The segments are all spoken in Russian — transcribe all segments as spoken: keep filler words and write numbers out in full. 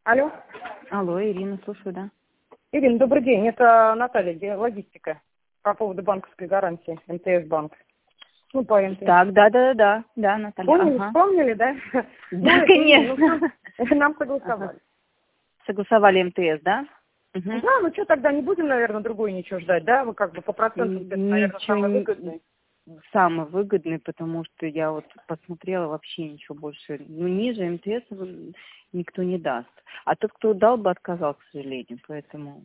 Алло. Алло, Ирина, слушаю, да. Ирина, добрый день. Это Наталья, где логистика. По поводу банковской гарантии эм тэ эс банк. Ну, по эм тэ эс. Так, да, да, да, да, Наталья. Помнили, Ага. вспомнили, да? Да, Ну, конечно. нам, нам согласовали. Ага. Согласовали эм тэ эс, да? Угу. Да, ну что, тогда не будем, наверное, другой ничего ждать, да? Вы как бы по процентам, это, наверное, Ничего самый не... выгодный. Самый выгодный, потому что я вот посмотрела, вообще ничего больше. Ну, ниже эм тэ эс никто не даст. А тот, кто дал бы, отказал, к сожалению. Поэтому...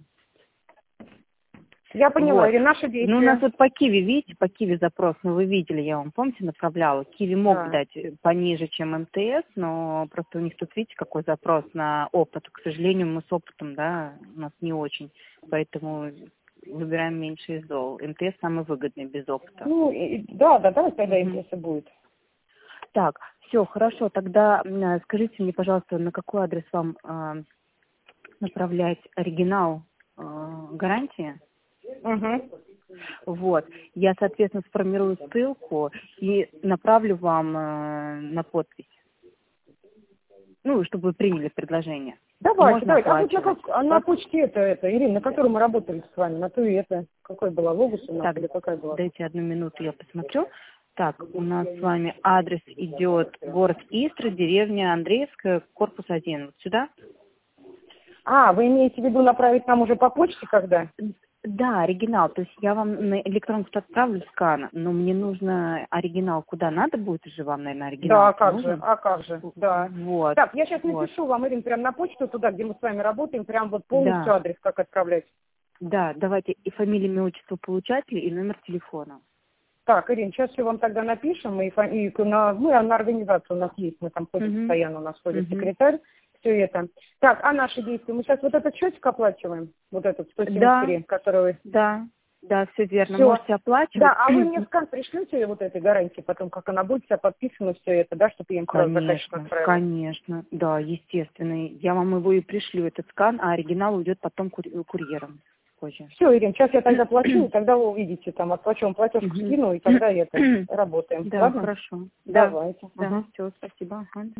Я поняла, Вот. Ирина, наши Ну, у нас действия. вот по Киви, видите, по Киви запрос, ну, вы видели, я вам, помните, направляла. Киви мог Да. дать пониже, чем эм тэ эс, но просто у них тут, видите, какой запрос на опыт. К сожалению, мы с опытом, да, у нас не очень, поэтому выбираем меньше из зол. эм тэ эс самый выгодный без опыта. Ну, и- да, да, давай тогда эм тэ Мгм. эс будет. Так, все, хорошо, тогда м, скажите мне, пожалуйста, на какой адрес вам э, направлять оригинал э, гарантии? Угу. Вот. Я, соответственно, сформирую ссылку и направлю вам э, на подпись. Ну, чтобы вы приняли предложение. И Давайте, можно давайте. А вот на, оплачивать. как, а на Вот. почте это, это, Ирина, на которой мы работали с вами, на ту и это, какой была, Логус у нас Так, или какая была? дайте одну минуту, я посмотрю. Так, у нас с вами адрес идет город Истра, деревня Андреевская, корпус один. Вот сюда? А, вы имеете в виду направить нам уже по почте когда? Да, оригинал. То есть я вам на электронку отправлю скан, но мне нужно оригинал. Куда надо будет же вам, наверное, Да, а оригинал как же, нужен? а как же, да. Вот, Так, я сейчас вот. напишу вам, Ирина, прямо на почту туда, где мы с вами работаем, прям вот полностью Да, адрес, как отправлять. да, давайте и фамилия, имя, отчество получателя, и номер телефона. Так, Ирина, сейчас все вам тогда напишем, и, фа- и на, ну, на организацию у нас есть, мы там ходим Угу. постоянно, у нас ходит Угу. секретарь, все это. Так, а наши действия? Мы сейчас вот этот счетик оплачиваем, вот этот сто семьдесят Да, три, который... да, да, все верно. Все. Можете оплачивать. Да, а вы мне скан пришлете вот этой гарантии, потом как она будет вся подписана, все это, да, чтобы я им сразу заказчику Конечно, отправила. конечно, да, естественно. Я вам его и пришлю, этот скан, а оригинал уйдет потом кури- курьером позже. Все, Ирина, сейчас я тогда плачу, и тогда вы увидите, там, отплачу вам платежку Мгм. скину, и тогда это, работаем. Да, Ладно? хорошо. Да, Давайте. да, Мгм. все, спасибо. Ага.